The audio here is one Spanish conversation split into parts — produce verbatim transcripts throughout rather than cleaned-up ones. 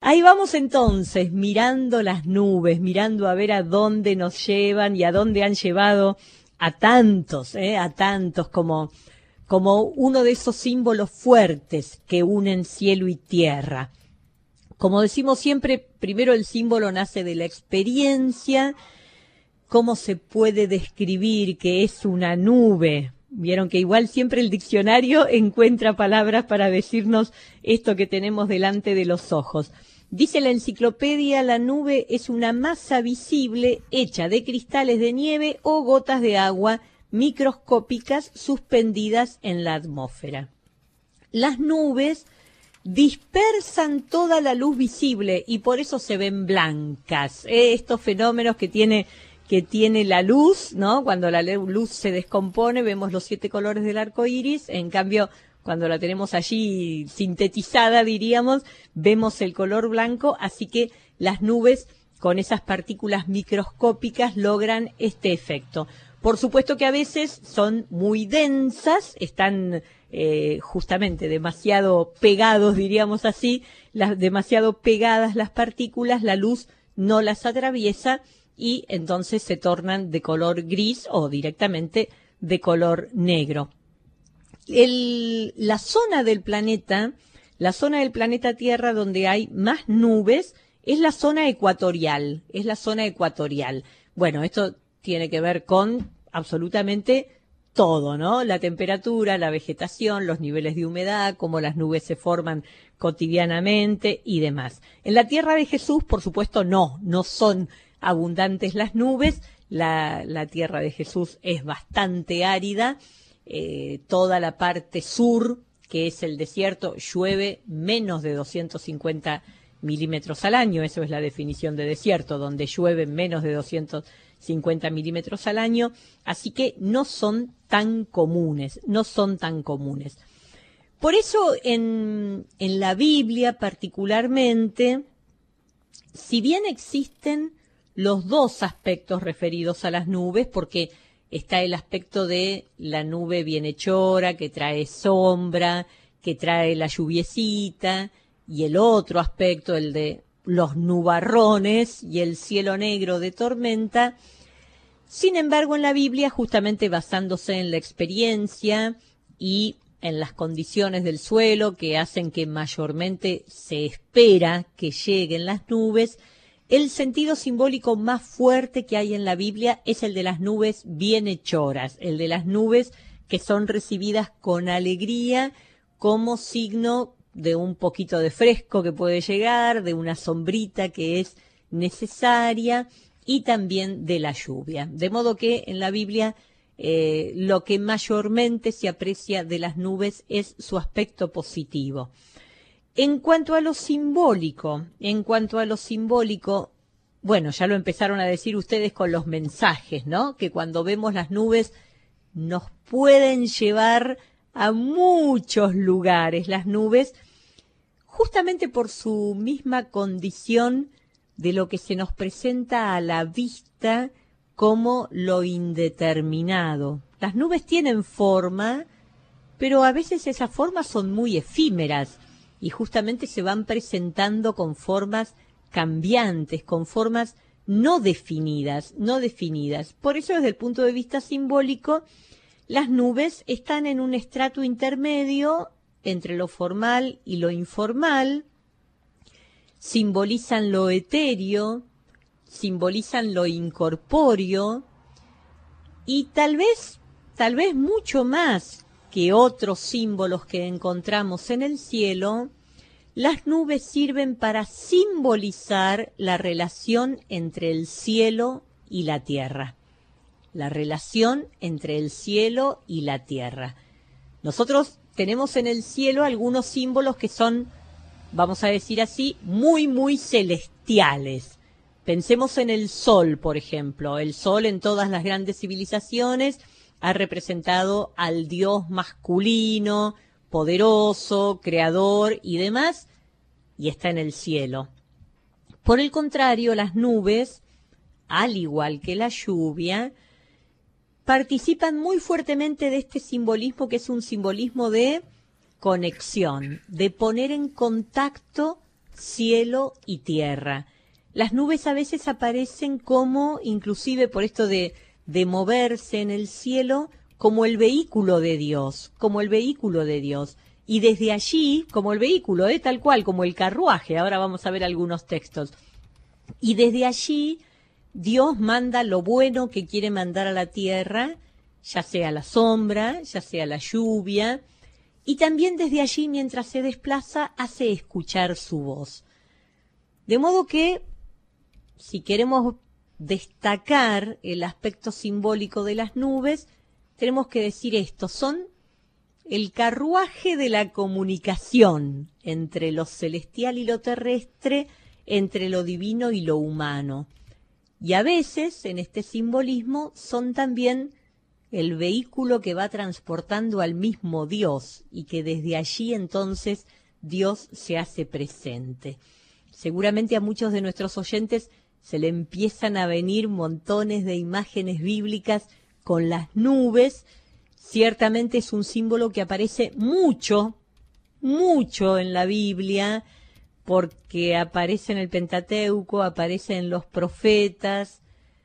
Ahí vamos entonces, mirando las nubes, mirando a ver a dónde nos llevan y a dónde han llevado a tantos, ¿eh? a tantos como, como uno de esos símbolos fuertes que unen cielo y tierra. Como decimos siempre, primero el símbolo nace de la experiencia. ¿Cómo se puede describir que es una nube? Vieron que igual siempre el diccionario encuentra palabras para decirnos esto que tenemos delante de los ojos. Dice la enciclopedia, la nube es una masa visible hecha de cristales de nieve o gotas de agua microscópicas suspendidas en la atmósfera. Las nubes dispersan toda la luz visible y por eso se ven blancas. ¿eh? Estos fenómenos que tiene... que tiene la luz, ¿no? Cuando la luz se descompone, vemos los siete colores del arco iris. En cambio, cuando la tenemos allí sintetizada, diríamos, vemos el color blanco. Así que las nubes, con esas partículas microscópicas, logran este efecto. Por supuesto que a veces son muy densas, están eh, justamente demasiado pegados, diríamos así, las, demasiado pegadas las partículas, la luz no las atraviesa, y entonces se tornan de color gris o directamente de color negro. El, la zona del planeta, la zona del planeta Tierra donde hay más nubes es la zona ecuatorial, es la zona ecuatorial. Bueno, esto tiene que ver con absolutamente todo, ¿no? La temperatura, la vegetación, los niveles de humedad, cómo las nubes se forman cotidianamente y demás. En la Tierra de Jesús, por supuesto, no, no son abundantes las nubes, la, la tierra de Jesús es bastante árida, eh, toda la parte sur, que es el desierto, llueve menos de doscientos cincuenta milímetros al año, eso es la definición de desierto, donde llueve menos de doscientos cincuenta milímetros al año, así que no son tan comunes, no son tan comunes. Por eso en, en la Biblia particularmente, si bien existen los dos aspectos referidos a las nubes, porque está el aspecto de la nube bienhechora, que trae sombra, que trae la lluviecita, y el otro aspecto, el de los nubarrones y el cielo negro de tormenta. Sin embargo, en la Biblia, justamente basándose en la experiencia y en las condiciones del suelo que hacen que mayormente se espera que lleguen las nubes, el sentido simbólico más fuerte que hay en la Biblia es el de las nubes bienhechoras, el de las nubes que son recibidas con alegría como signo de un poquito de fresco que puede llegar, de una sombrita que es necesaria y también de la lluvia. De modo que en la Biblia eh, lo que mayormente se aprecia de las nubes es su aspecto positivo. En cuanto a lo simbólico, en cuanto a lo simbólico, bueno, ya lo empezaron a decir ustedes con los mensajes, ¿no? Que cuando vemos las nubes nos pueden llevar a muchos lugares, las nubes, justamente por su misma condición de lo que se nos presenta a la vista como lo indeterminado. Las nubes tienen forma, pero a veces esas formas son muy efímeras. Y justamente se van presentando con formas cambiantes, con formas no definidas, no definidas. Por eso, desde el punto de vista simbólico, las nubes están en un estrato intermedio entre lo formal y lo informal, simbolizan lo etéreo, simbolizan lo incorpóreo, y tal vez, tal vez mucho más que otros símbolos que encontramos en el cielo, las nubes sirven para simbolizar la relación entre el cielo y la tierra. La relación entre el cielo y la tierra. Nosotros tenemos en el cielo algunos símbolos que son, vamos a decir así, muy, muy celestiales. Pensemos en el sol, por ejemplo. El sol en todas las grandes civilizaciones ha representado al dios masculino, poderoso, creador y demás, y está en el cielo. Por el contrario, las nubes, al igual que la lluvia, participan muy fuertemente de este simbolismo que es un simbolismo de conexión, de poner en contacto cielo y tierra. Las nubes a veces aparecen como, inclusive por esto de, de moverse en el cielo, como el vehículo de Dios, como el vehículo de Dios. Y desde allí, como el vehículo, ¿eh? Tal cual, como el carruaje, ahora vamos a ver algunos textos. Y desde allí Dios manda lo bueno que quiere mandar a la tierra, ya sea la sombra, ya sea la lluvia, y también desde allí, mientras se desplaza, hace escuchar su voz. De modo que, si queremos destacar el aspecto simbólico de las nubes, tenemos que decir esto: son el carruaje de la comunicación entre lo celestial y lo terrestre, entre lo divino y lo humano. Y a veces, en este simbolismo, son también el vehículo que va transportando al mismo Dios, y que desde allí entonces Dios se hace presente. Seguramente a muchos de nuestros oyentes se le empiezan a venir montones de imágenes bíblicas con las nubes. Ciertamente es un símbolo que aparece mucho, mucho en la Biblia, porque aparece en el Pentateuco, aparece en los profetas,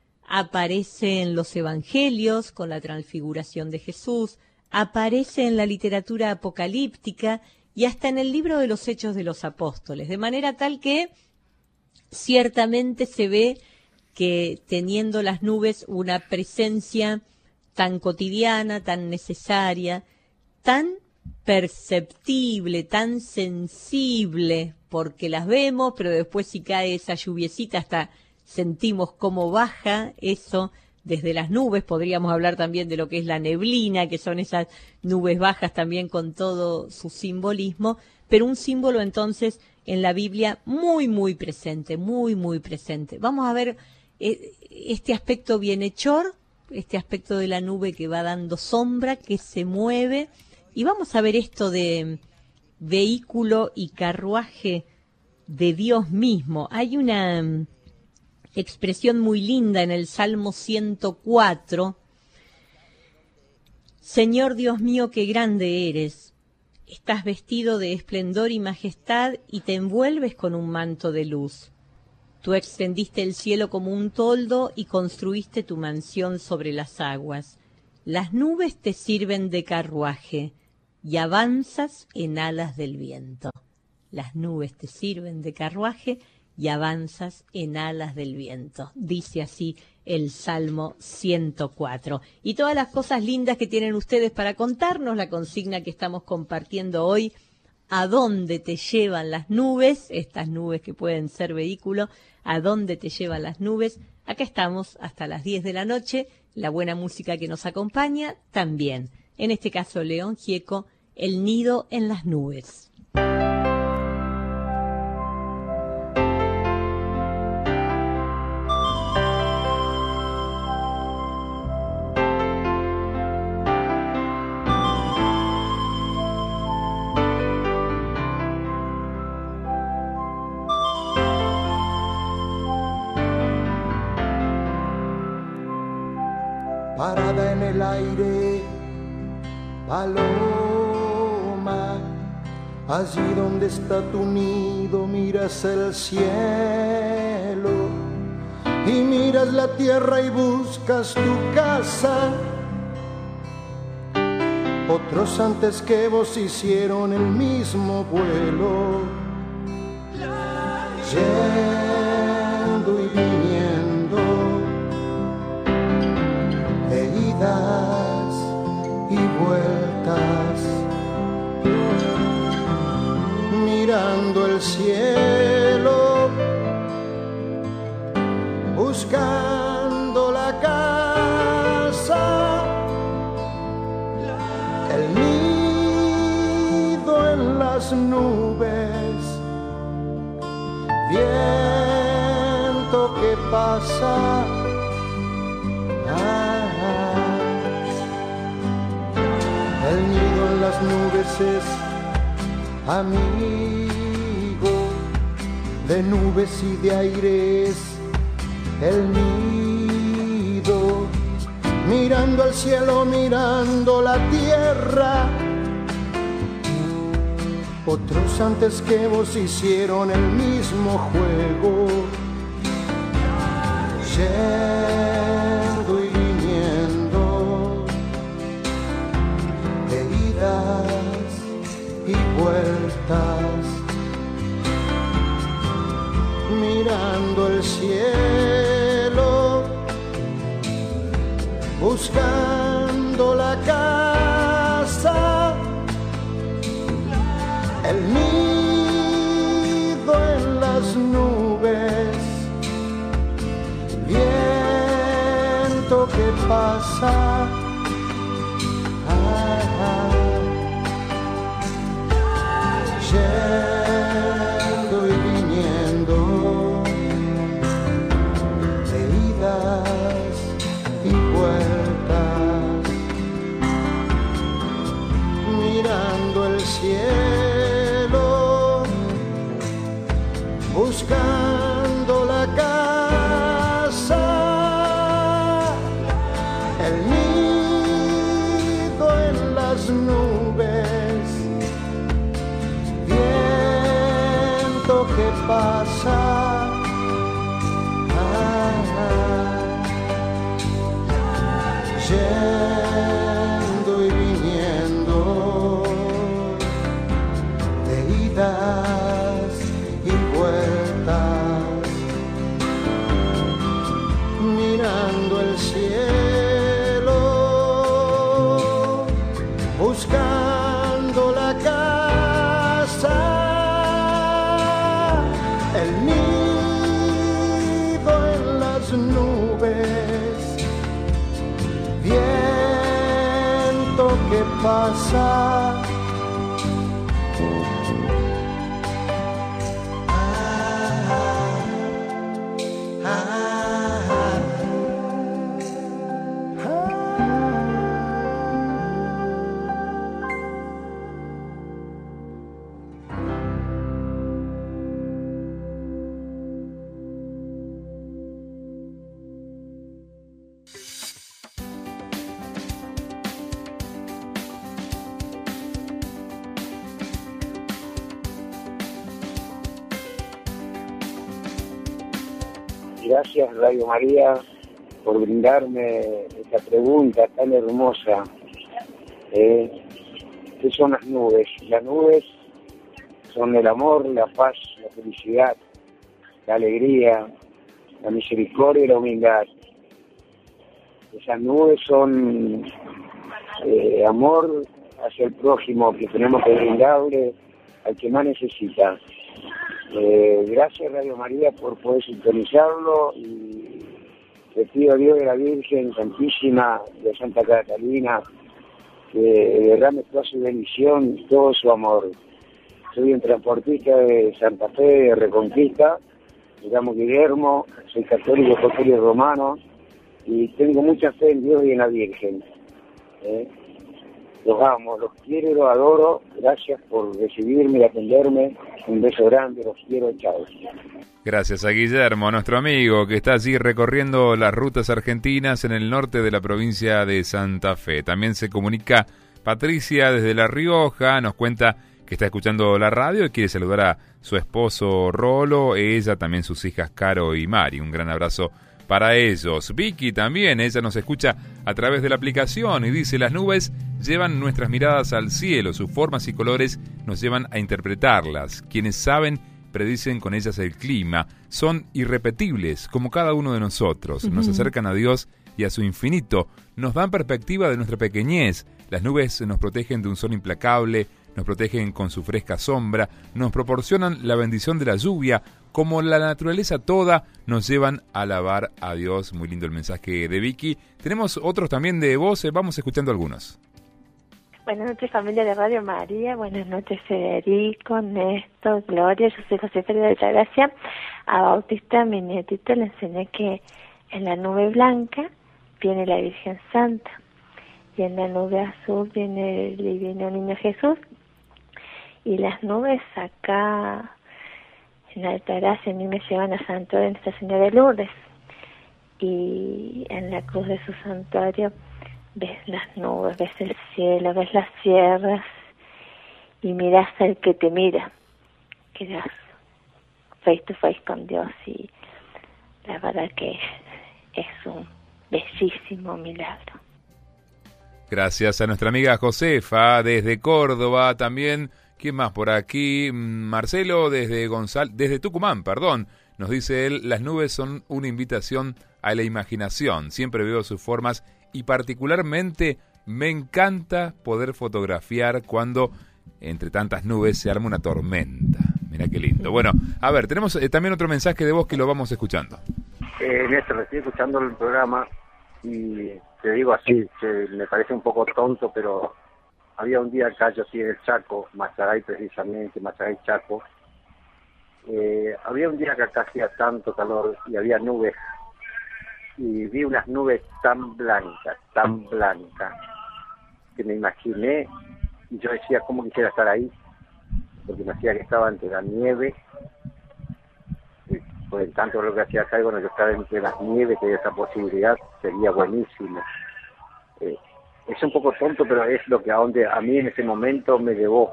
aparece en los evangelios con la transfiguración de Jesús, aparece en la literatura apocalíptica y hasta en el libro de los Hechos de los Apóstoles, de manera tal que ciertamente se ve que teniendo las nubes una presencia tan cotidiana, tan necesaria, tan perceptible, tan sensible, porque las vemos, pero después si cae esa lluviecita hasta sentimos cómo baja eso desde las nubes. Podríamos hablar también de lo que es la neblina, que son esas nubes bajas también con todo su simbolismo, pero un símbolo entonces en la Biblia muy, muy presente, muy, muy presente. Vamos a ver eh, este aspecto bienhechor, este aspecto de la nube que va dando sombra, que se mueve, y vamos a ver esto de vehículo y carruaje de Dios mismo. Hay una um, expresión muy linda en el Salmo ciento cuatro. Señor Dios mío, qué grande eres. Estás vestido de esplendor y majestad y te envuelves con un manto de luz. Tú extendiste el cielo como un toldo y construiste tu mansión sobre las aguas. Las nubes te sirven de carruaje y avanzas en alas del viento. Las nubes te sirven de carruaje y avanzas en alas del viento. Dice así el Salmo ciento cuatro. Y todas las cosas lindas que tienen ustedes para contarnos, la consigna que estamos compartiendo hoy: ¿a dónde te llevan las nubes? Estas nubes que pueden ser vehículo, ¿a dónde te llevan las nubes? Acá estamos hasta las diez de la noche, la buena música que nos acompaña también. En este caso, León Gieco, El nido en las nubes. Parada en el aire, paloma, allí donde está tu nido miras el cielo y miras la tierra y buscas tu casa. Otros antes que vos hicieron el mismo vuelo, yendo y viniendo, idas y vueltas, mirando el cielo, buscando la casa, el nido en las nubes, viento que pasa. El nido en las nubes es amigo de nubes y de aires. El nido, mirando al cielo, mirando la tierra, Otros antes que vos hicieron el mismo juego, yendo y viniendo, de idas y vueltas, mirando el cielo, buscando la casa, el nido en las nubes, viento que pasa, ah, ah, yendo y viniendo, de idas y vueltas, mirando el cielo, buscando la casa, el nido en las nubes, viento que pasa, ah, ah, yendo y viniendo, de idas y vueltas, mirando el cielo, buscando la casa, el nido en las nubes, viento que pasa, Gracias Radio María por brindarme esta pregunta tan hermosa. Eh, ¿Qué son las nubes? Las nubes son el amor, la paz, la felicidad, la alegría, la misericordia y la humildad. Esas nubes son eh, amor hacia el prójimo que tenemos que brindarle al que más necesita. Eh, gracias Radio María por poder sintonizarlo y le pido a Dios de la Virgen Santísima de Santa Catalina que derrame toda su bendición y todo su amor. Soy un transportista de Santa Fe, de Reconquista, me llamo Guillermo, soy católico, apostólico romano y tengo mucha fe en Dios y en la Virgen. ¿Eh? Los amo, los quiero y los adoro. Gracias por recibirme y atenderme. Un beso grande, los quiero, chao. Gracias a Guillermo, nuestro amigo, que está allí recorriendo las rutas argentinas en el norte de la provincia de Santa Fe. También se comunica Patricia desde La Rioja, nos cuenta que está escuchando la radio y quiere saludar a su esposo Rolo, ella, también sus hijas Caro y Mari. Un gran abrazo para ellos. Vicky también, ella nos escucha a través de la aplicación y dice: las nubes llevan nuestras miradas al cielo, sus formas y colores nos llevan a interpretarlas. Quienes saben predicen con ellas el clima, son irrepetibles como cada uno de nosotros, uh-huh. Nos acercan a Dios y a su infinito, nos dan perspectiva de nuestra pequeñez. Las nubes nos protegen de un sol implacable, nos protegen con su fresca sombra, nos proporcionan la bendición de la lluvia, como la naturaleza toda, nos llevan a alabar a Dios. Muy lindo el mensaje de Vicky. Tenemos otros también de voz, vamos escuchando algunos. Buenas noches, familia de Radio María. Buenas noches, Federico, Néstor, Gloria. Yo soy José Félix de Altagracia. A Bautista, mi nietito, le enseñé que en la nube blanca viene la Virgen Santa y en la nube azul viene el Divino Niño Jesús. Y las nubes acá en Altagracia a mí me llevan a Santuario de Nuestra Señora de Lourdes. Y en la cruz de su santuario ves las nubes, ves el cielo, ves las sierras y miras al que te mira, quedas face to face con Dios, y la verdad que es un bellísimo milagro. Gracias a nuestra amiga Josefa desde Córdoba, también, ¿quién más por aquí? Marcelo desde Gonzal, desde Tucumán, perdón, nos dice él, las nubes son una invitación a la imaginación, siempre veo sus formas y particularmente me encanta poder fotografiar cuando entre tantas nubes se arma una tormenta. Mirá qué lindo. Bueno, a ver, tenemos eh, también otro mensaje de voz que lo vamos escuchando. Eh, Néstor, estoy escuchando el programa y te digo así, que me parece un poco tonto, pero había un día acá, yo estoy en el Chaco, Macharay precisamente, Macharay Chaco, eh, había un día que acá hacía tanto calor y había nubes, y vi unas nubes tan blancas, tan blancas, que me imaginé, y yo decía, ¿cómo quisiera estar ahí? Porque me hacía que estaba entre la nieve, y por el tanto lo que hacía acá, y bueno, yo estaba entre las nieves, que esa posibilidad sería buenísimo. Eh, es un poco tonto, pero es lo que a, donde, a mí en ese momento me llevó.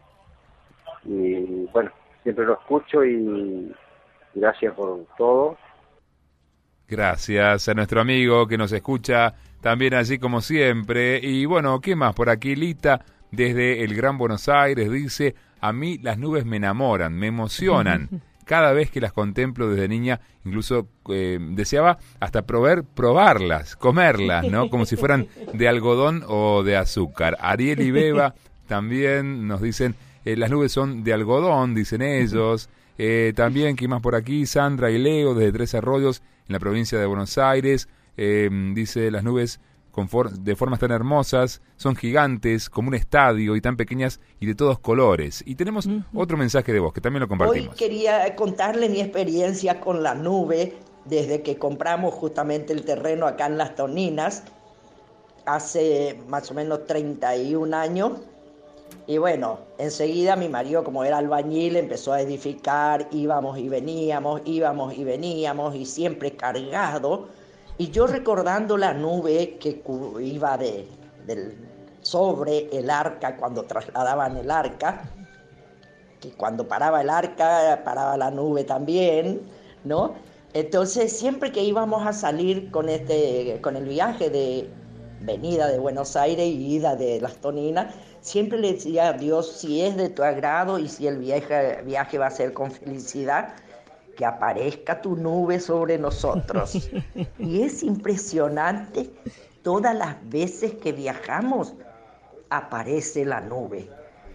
Y bueno, siempre lo escucho y gracias por todo. Gracias a nuestro amigo que nos escucha también allí como siempre. Y bueno, ¿qué más? Por aquí Lita, desde el Gran Buenos Aires, dice, a mí las nubes me enamoran, me emocionan. Cada vez que las contemplo desde niña, incluso eh, deseaba hasta probar, probarlas, comerlas, ¿no? Como si fueran de algodón o de azúcar. Ariel y Beba también nos dicen, eh, las nubes son de algodón, dicen ellos. Eh, también, ¿quién más por aquí? Sandra y Leo, desde Tres Arroyos, en la provincia de Buenos Aires. Eh, dice, las nubes con for- de formas tan hermosas, son gigantes, como un estadio, y tan pequeñas y de todos colores. Y tenemos uh-huh. otro mensaje de voz, que también lo compartimos. Hoy quería contarle mi experiencia con la nube, desde que compramos justamente el terreno acá en Las Toninas, hace más o menos treinta y un años. Y bueno, enseguida mi marido, como era albañil, empezó a edificar, íbamos y veníamos, íbamos y veníamos, y siempre cargado. Y yo recordando la nube que iba de, del, sobre el arca, cuando trasladaban el arca, que cuando paraba el arca, paraba la nube también, ¿no? Entonces, siempre que íbamos a salir con, este, con el viaje de venida de Buenos Aires y ida de Las Toninas, siempre le decía a Dios, si es de tu agrado y si el viaje, viaje va a ser con felicidad, que aparezca tu nube sobre nosotros. Y es impresionante, todas las veces que viajamos, aparece la nube.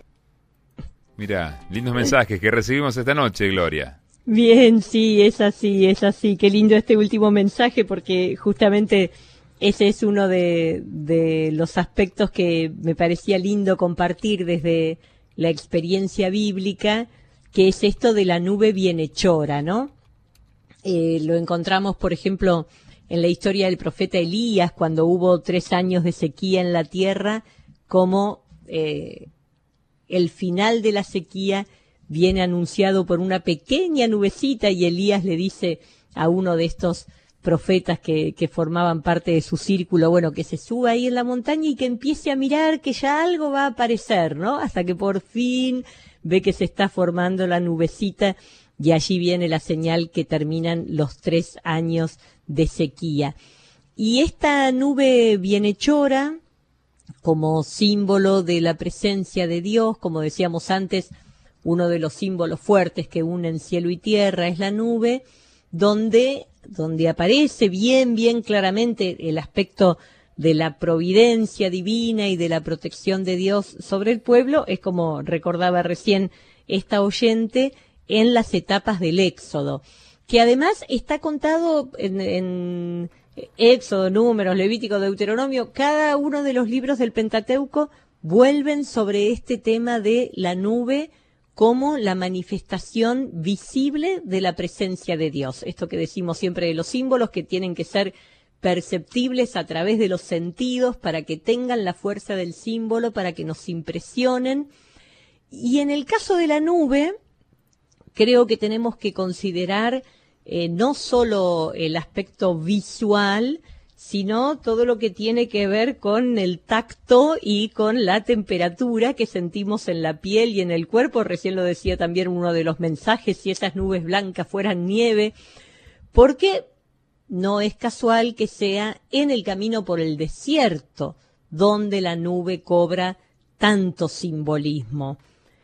Mirá, lindos mensajes que recibimos esta noche, Gloria. Bien, sí, es así, es así. Qué lindo este último mensaje, porque justamente ese es uno de, de los aspectos que me parecía lindo compartir desde la experiencia bíblica, que es esto de la nube bienhechora, ¿no? Eh, lo encontramos, por ejemplo, en la historia del profeta Elías, cuando hubo tres años de sequía en la tierra, como eh, el final de la sequía viene anunciado por una pequeña nubecita, y Elías le dice a uno de estos profetas que, que formaban parte de su círculo, bueno, que se suba ahí en la montaña y que empiece a mirar que ya algo va a aparecer, ¿no? Hasta que por fin ve que se está formando la nubecita, y allí viene la señal que terminan los tres años de sequía. Y esta nube bienhechora, como símbolo de la presencia de Dios, como decíamos antes, uno de los símbolos fuertes que unen cielo y tierra es la nube, donde, donde aparece bien, bien claramente el aspecto de la providencia divina y de la protección de Dios sobre el pueblo, es como recordaba recién esta oyente, en las etapas del Éxodo, que además está contado en, en Éxodo, Números, Levítico, Deuteronomio, cada uno de los libros del Pentateuco vuelven sobre este tema de la nube como la manifestación visible de la presencia de Dios. Esto que decimos siempre de los símbolos, que tienen que ser perceptibles a través de los sentidos para que tengan la fuerza del símbolo, para que nos impresionen. Y en el caso de la nube, creo que tenemos que considerar eh, no solo el aspecto visual, sino todo lo que tiene que ver con el tacto y con la temperatura que sentimos en la piel y en el cuerpo. Recién lo decía también uno de los mensajes, si esas nubes blancas fueran nieve, porque no es casual que sea en el camino por el desierto donde la nube cobra tanto simbolismo.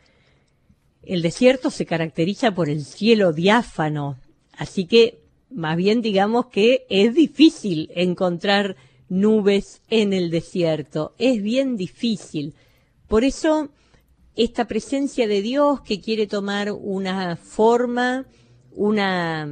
El desierto se caracteriza por el cielo diáfano, así que más bien digamos que es difícil encontrar nubes en el desierto, es bien difícil. Por eso esta presencia de Dios que quiere tomar una forma, una,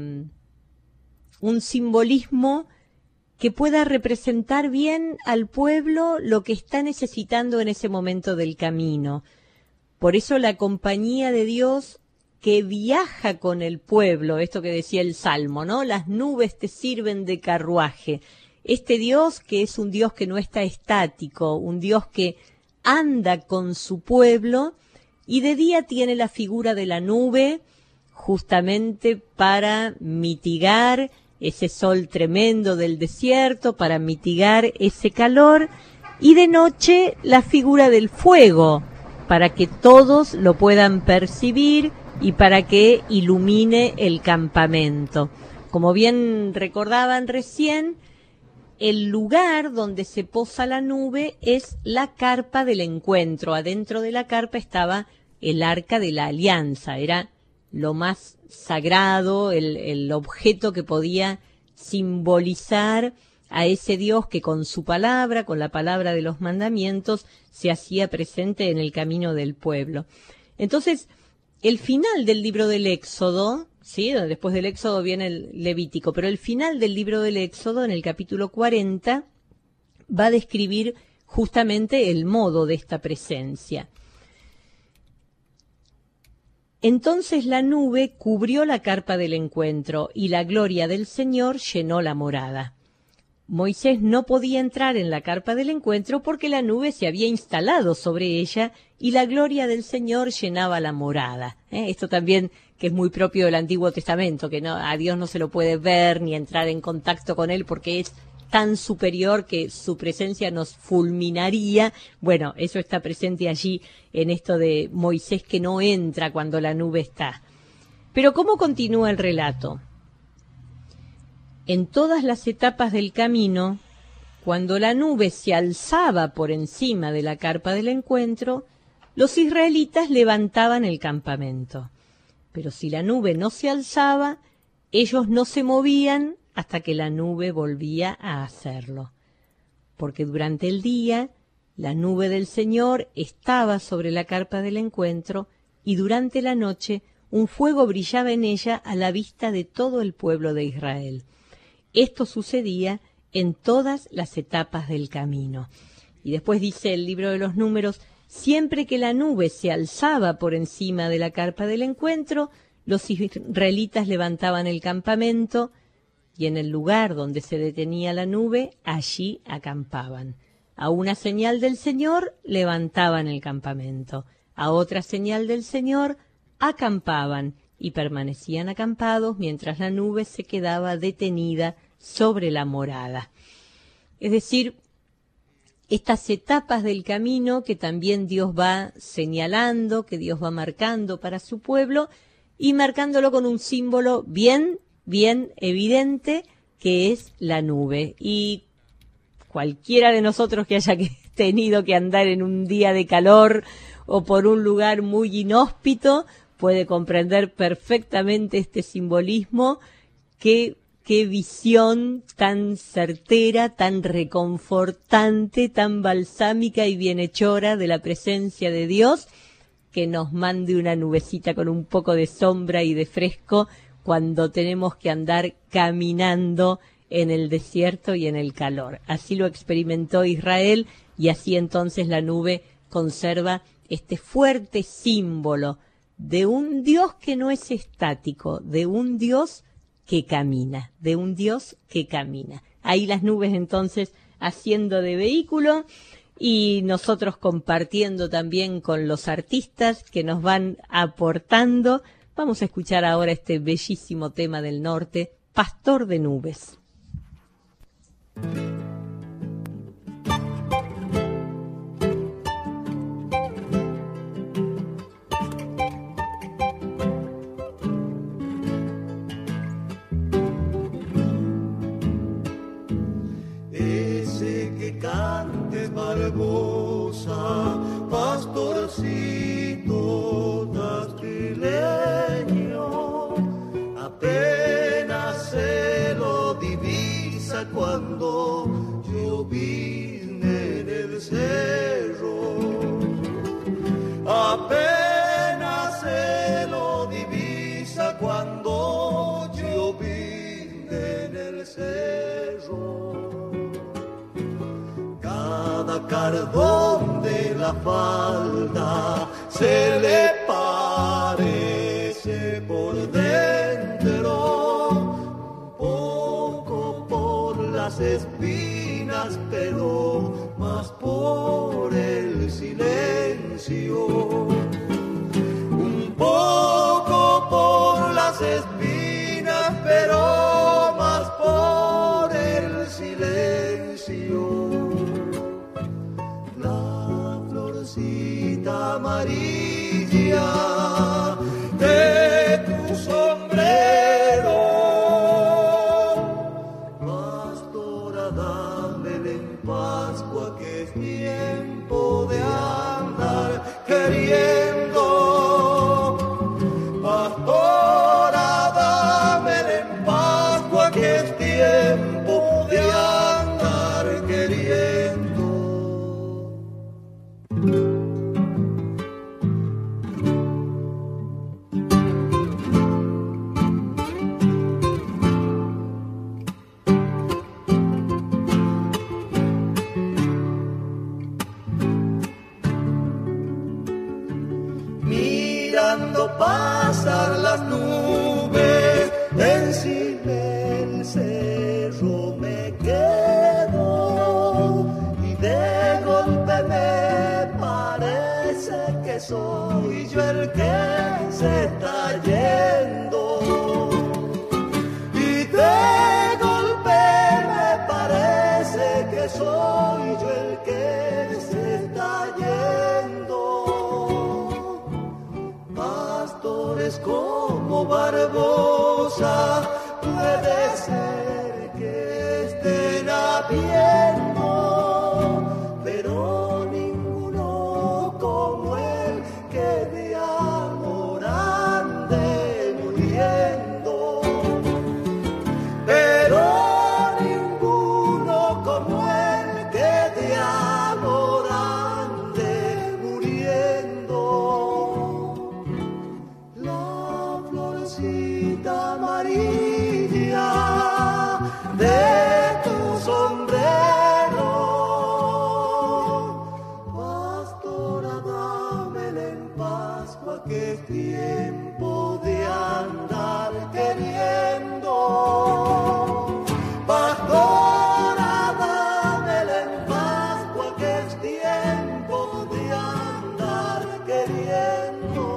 un simbolismo que pueda representar bien al pueblo lo que está necesitando en ese momento del camino. Por eso la compañía de Dios que viaja con el pueblo, esto que decía el Salmo, ¿no? Las nubes te sirven de carruaje. Este Dios que es un Dios que no está estático, un Dios que anda con su pueblo y de día tiene la figura de la nube justamente para mitigar ese sol tremendo del desierto, para mitigar ese calor, y de noche la figura del fuego, para que todos lo puedan percibir y para que ilumine el campamento. Como bien recordaban recién, el lugar donde se posa la nube es la carpa del encuentro. Adentro de la carpa estaba el arca de la alianza, era lo más sagrado, el, el objeto que podía simbolizar a ese Dios que con su palabra, con la palabra de los mandamientos, se hacía presente en el camino del pueblo. Entonces, el final del libro del Éxodo, ¿sí? Después del Éxodo viene el Levítico, pero el final del libro del Éxodo, en el capítulo cuarenta, va a describir justamente el modo de esta presencia. Entonces la nube cubrió la carpa del encuentro y la gloria del Señor llenó la morada. Moisés no podía entrar en la carpa del encuentro porque la nube se había instalado sobre ella y la gloria del Señor llenaba la morada. ¿Eh? Esto también que es muy propio del Antiguo Testamento, que no, a Dios no se lo puede ver ni entrar en contacto con Él porque es tan superior que su presencia nos fulminaría. Bueno, eso está presente allí en esto de Moisés que no entra cuando la nube está. Pero ¿cómo continúa el relato? En todas las etapas del camino, cuando la nube se alzaba por encima de la carpa del encuentro, los israelitas levantaban el campamento. Pero si la nube no se alzaba, ellos no se movían hasta que la nube volvía a hacerlo. Porque durante el día, la nube del Señor estaba sobre la carpa del encuentro y durante la noche un fuego brillaba en ella a la vista de todo el pueblo de Israel. Esto sucedía en todas las etapas del camino. Y después dice el libro de los Números, siempre que la nube se alzaba por encima de la carpa del encuentro, los israelitas levantaban el campamento y en el lugar donde se detenía la nube, allí acampaban. A una señal del Señor levantaban el campamento, a otra señal del Señor acampaban y permanecían acampados mientras la nube se quedaba detenida sobre la morada. Es decir, estas etapas del camino que también Dios va señalando, que Dios va marcando para su pueblo y marcándolo con un símbolo bien, bien evidente que es la nube. Y cualquiera de nosotros que haya tenido que andar en un día de calor o por un lugar muy inhóspito puede comprender perfectamente este simbolismo. Qué, qué visión tan certera, tan reconfortante, tan balsámica y bienhechora de la presencia de Dios, que nos mande una nubecita con un poco de sombra y de fresco cuando tenemos que andar caminando en el desierto y en el calor. Así lo experimentó Israel y así entonces la nube conserva este fuerte símbolo de un Dios que no es estático, de un Dios que camina, de un Dios que camina. Ahí las nubes entonces haciendo de vehículo y nosotros compartiendo también con los artistas que nos van aportando. Vamos a escuchar ahora este bellísimo tema del norte, Pastor de Nubes. lugar donde la falda se le parece por dentro, un poco por las espinas, pero más por el silencio, un poco por las espinas, pero más por el silencio. La florcita amarilla de tu sombrero, pastora, dámela en Pascua, que es tiempo de andar queriendo. Pastora, dámela en Pascua, que es tiempo de andar queriendo. Mirando pasar las nubes encima del cerro me quedo, y de golpe me parece que soy yo el que se está yendo, y de golpe me parece que soy yo el que se está yendo. Pastores como Barbosa, puede ser que estén habiendo, pero ninguno como él que de amor ande muriendo, pero ninguno como él que de amor ande muriendo. La florcita amarilla de tu sombrero, pastora, dámela en Pascua, que es tiempo de andar queriendo. Pastora, dámela en Pascua, que es tiempo de andar queriendo.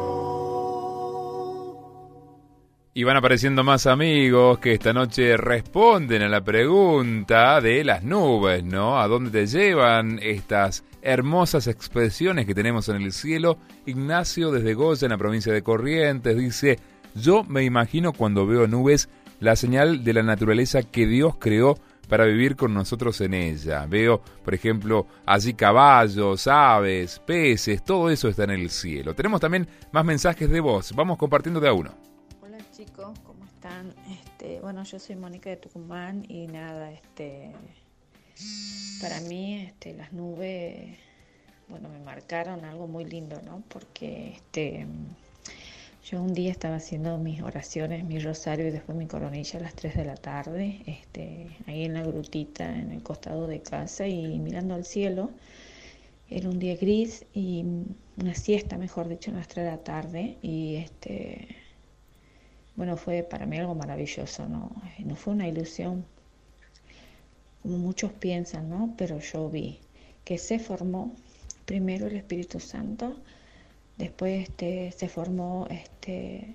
Y van apareciendo más amigos que esta noche responden a la pregunta de las nubes, ¿no? ¿A dónde te llevan estas hermosas expresiones que tenemos en el cielo? Ignacio desde Goya, en la provincia de Corrientes, dice: yo me imagino cuando veo nubes la señal de la naturaleza que Dios creó para vivir con nosotros en ella. Veo, por ejemplo, allí caballos, aves, peces, todo eso está en el cielo. Tenemos también más mensajes de voz, vamos compartiendo de a uno. Hola chicos, ¿cómo están? Este, bueno, yo soy Mónica de Tucumán y nada, este, para mí este, las nubes, bueno, me marcaron algo muy lindo, ¿no? Porque este, yo un día estaba haciendo mis oraciones, mi rosario y después mi coronilla a las tres de la tarde, este, ahí en la grutita, en el costado de casa y mirando al cielo. Era un día gris y una siesta, mejor dicho, a las tres de la tarde y este... bueno, fue para mí algo maravilloso, ¿no? No fue una ilusión, como muchos piensan, ¿no? Pero yo vi que se formó primero el Espíritu Santo, después este, se formó este,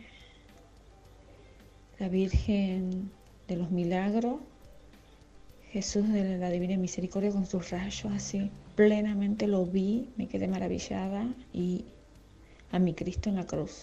la Virgen de los Milagros, Jesús de la Divina Misericordia con sus rayos, así plenamente lo vi, me quedé maravillada, y a mi Cristo en la cruz.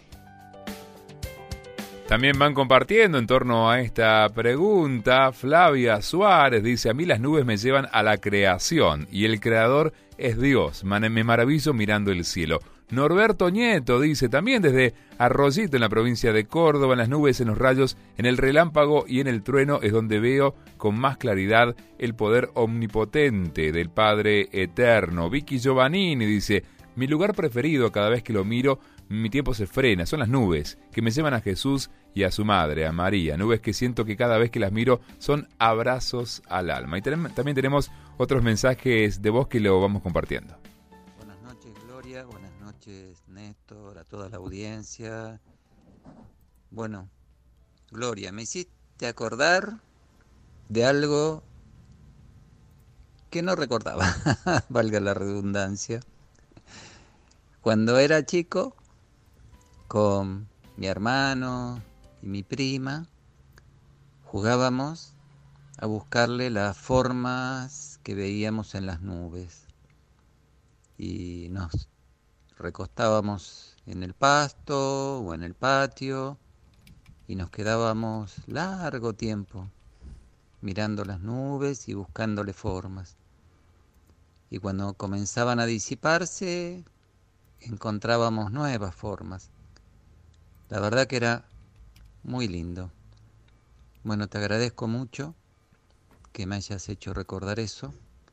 También van compartiendo en torno a esta pregunta. Flavia Suárez dice: a mí las nubes me llevan a la creación y el creador es Dios. Me maravillo mirando el cielo. Norberto Nieto dice también desde Arroyito, en la provincia de Córdoba: en las nubes, en los rayos, en el relámpago y en el trueno es donde veo con más claridad el poder omnipotente del Padre Eterno. Vicky Giovannini dice: mi lugar preferido cada vez que lo miro, mi tiempo se frena, son las nubes que me llevan a Jesús y a su madre, a María. Nubes que siento que cada vez que las miro son abrazos al alma. Y ten- también tenemos otros mensajes de voz que lo vamos compartiendo. Buenas noches, Gloria. Buenas noches, Néstor, a toda la audiencia. Bueno, Gloria, me hiciste acordar de algo que no recordaba, valga la redundancia. Cuando era chico, con mi hermano y mi prima, jugábamos a buscarle las formas que veíamos en las nubes. Y nos recostábamos en el pasto o en el patio y nos quedábamos largo tiempo mirando las nubes y buscándole formas. Y cuando comenzaban a disiparse, encontrábamos nuevas formas. La verdad que era muy lindo. Bueno, te agradezco mucho que me hayas hecho recordar eso.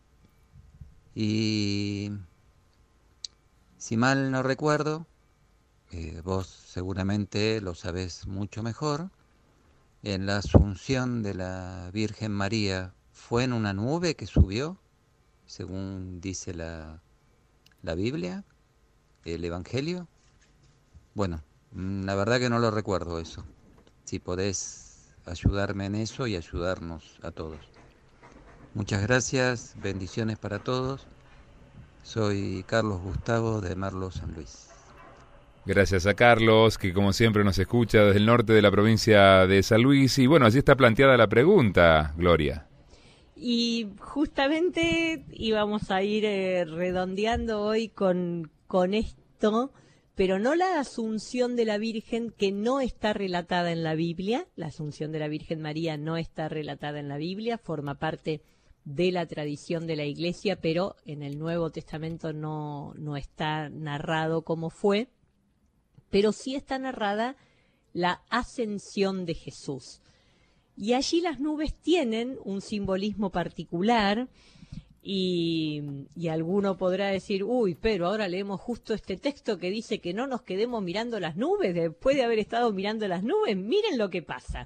Y si mal no recuerdo, eh, vos seguramente lo sabés mucho mejor, en la Asunción de la Virgen María, ¿fue en una nube que subió, según dice la, la Biblia, el Evangelio? Bueno, la verdad que no lo recuerdo eso. Si podés ayudarme en eso y ayudarnos a todos. Muchas gracias, bendiciones para todos. Soy Carlos Gustavo de Merlo, San Luis. Gracias a Carlos, que como siempre nos escucha desde el norte de la provincia de San Luis. Y bueno, allí está planteada la pregunta, Gloria. Y justamente íbamos a ir eh, redondeando hoy con, con esto, pero no la Asunción de la Virgen, que no está relatada en la Biblia. La Asunción de la Virgen María no está relatada en la Biblia, forma parte de la tradición de la Iglesia, pero en el Nuevo Testamento no, no está narrado cómo fue. Pero sí está narrada la ascensión de Jesús. Y allí las nubes tienen un simbolismo particular y, y alguno podrá decir, uy, pero ahora leemos justo este texto que dice que no nos quedemos mirando las nubes después de haber estado mirando las nubes. Miren lo que pasa.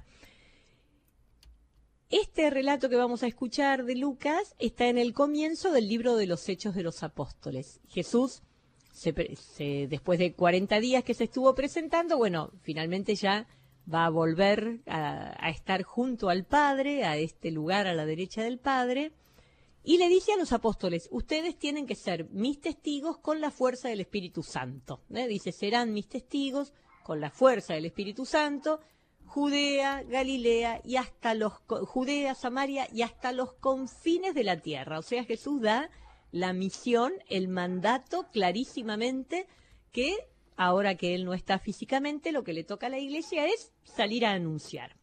Este relato que vamos a escuchar de Lucas está en el comienzo del libro de los Hechos de los Apóstoles. Jesús, se, se, después de cuarenta días que se estuvo presentando, bueno, finalmente ya va a volver a, a estar junto al Padre, a este lugar a la derecha del Padre, y le dice a los apóstoles, ustedes tienen que ser mis testigos con la fuerza del Espíritu Santo. ¿eh? Dice, serán mis testigos con la fuerza del Espíritu Santo, Judea, Galilea, y hasta los, Judea, Samaria, y hasta los confines de la tierra. O sea, Jesús da la misión, el mandato clarísimamente que ahora que él no está físicamente, lo que le toca a la iglesia es salir a anunciar.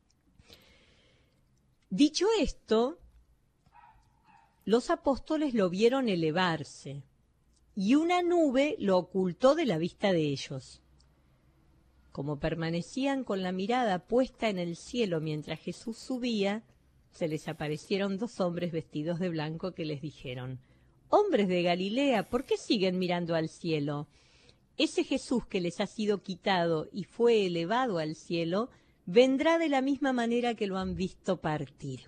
Dicho esto, los apóstoles lo vieron elevarse y una nube lo ocultó de la vista de ellos. Como permanecían con la mirada puesta en el cielo mientras Jesús subía, se les aparecieron dos hombres vestidos de blanco que les dijeron, «Hombres de Galilea, ¿por qué siguen mirando al cielo? Ese Jesús que les ha sido quitado y fue elevado al cielo, vendrá de la misma manera que lo han visto partir».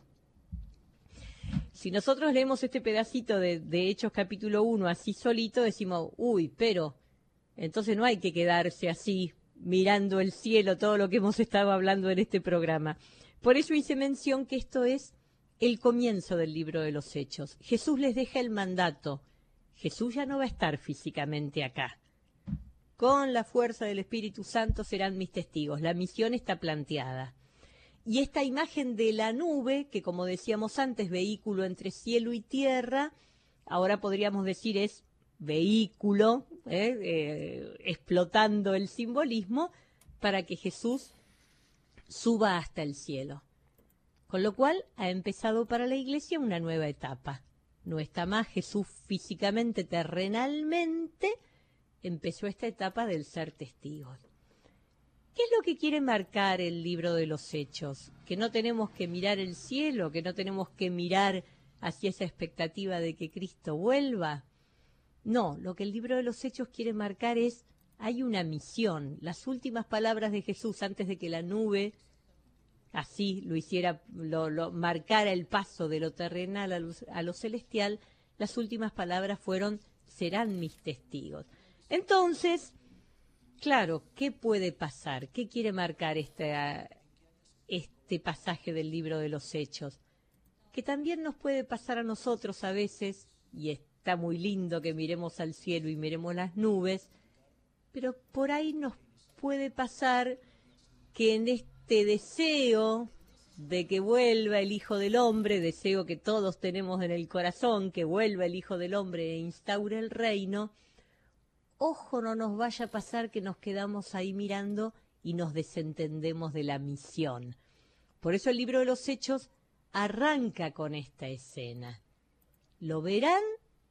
Si nosotros leemos este pedacito de, de Hechos capítulo uno así solito, decimos, uy, pero entonces no hay que quedarse así mirando el cielo, todo lo que hemos estado hablando en este programa. Por eso hice mención que esto es el comienzo del libro de los Hechos. Jesús les deja el mandato. Jesús ya no va a estar físicamente acá. Con la fuerza del Espíritu Santo serán mis testigos. La misión está planteada. Y esta imagen de la nube, que como decíamos antes, vehículo entre cielo y tierra, ahora podríamos decir es vehículo, ¿eh? Eh, explotando el simbolismo, para que Jesús suba hasta el cielo. Con lo cual ha empezado para la Iglesia una nueva etapa. No está más Jesús físicamente, terrenalmente, empezó esta etapa del ser testigos. ¿Qué es lo que quiere marcar el libro de los Hechos? ¿Que no tenemos que mirar el cielo? ¿Que no tenemos que mirar hacia esa expectativa de que Cristo vuelva? No, lo que el libro de los Hechos quiere marcar es hay una misión. Las últimas palabras de Jesús antes de que la nube así lo hiciera, lo, lo marcara el paso de lo terrenal a lo, a lo celestial, las últimas palabras fueron: serán mis testigos. Entonces, claro, ¿qué puede pasar? ¿Qué quiere marcar este, este pasaje del libro de los Hechos? Que también nos puede pasar a nosotros a veces, y está muy lindo que miremos al cielo y miremos las nubes, pero por ahí nos puede pasar que en este deseo de que vuelva el Hijo del Hombre, deseo que todos tenemos en el corazón, que vuelva el Hijo del Hombre e instaure el reino, ojo, no nos vaya a pasar que nos quedamos ahí mirando y nos desentendemos de la misión. Por eso el libro de los Hechos arranca con esta escena. Lo verán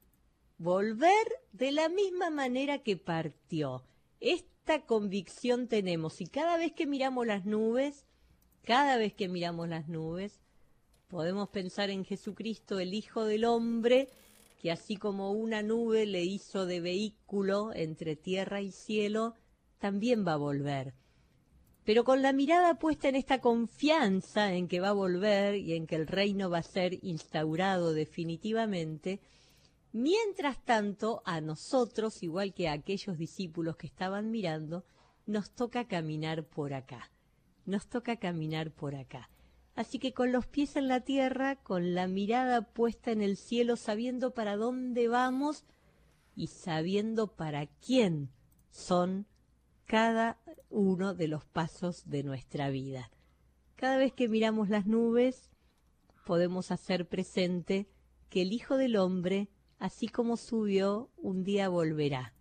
volver de la misma manera que partió. Esta convicción tenemos, y cada vez que miramos las nubes, cada vez que miramos las nubes, podemos pensar en Jesucristo, el Hijo del Hombre, que así como una nube le hizo de vehículo entre tierra y cielo, también va a volver. Pero con la mirada puesta en esta confianza en que va a volver y en que el reino va a ser instaurado definitivamente, mientras tanto a nosotros, igual que a aquellos discípulos que estaban mirando, nos toca caminar por acá, nos toca caminar por acá. Así que con los pies en la tierra, con la mirada puesta en el cielo, sabiendo para dónde vamos y sabiendo para quién son cada uno de los pasos de nuestra vida. Cada vez que miramos las nubes, podemos hacer presente que el Hijo del Hombre, así como subió, un día volverá.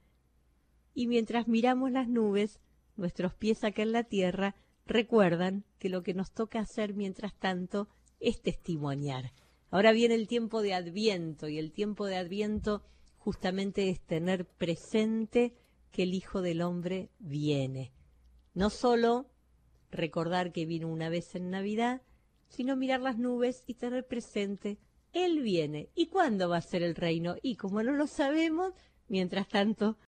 Y mientras miramos las nubes, nuestros pies acá en la tierra recuerdan que lo que nos toca hacer mientras tanto es testimoniar. Ahora viene el tiempo de Adviento, y el tiempo de Adviento justamente es tener presente que el Hijo del Hombre viene. No solo recordar que vino una vez en Navidad, sino mirar las nubes y tener presente: Él viene. ¿Y cuándo va a ser el reino? Y como no lo sabemos, mientras tanto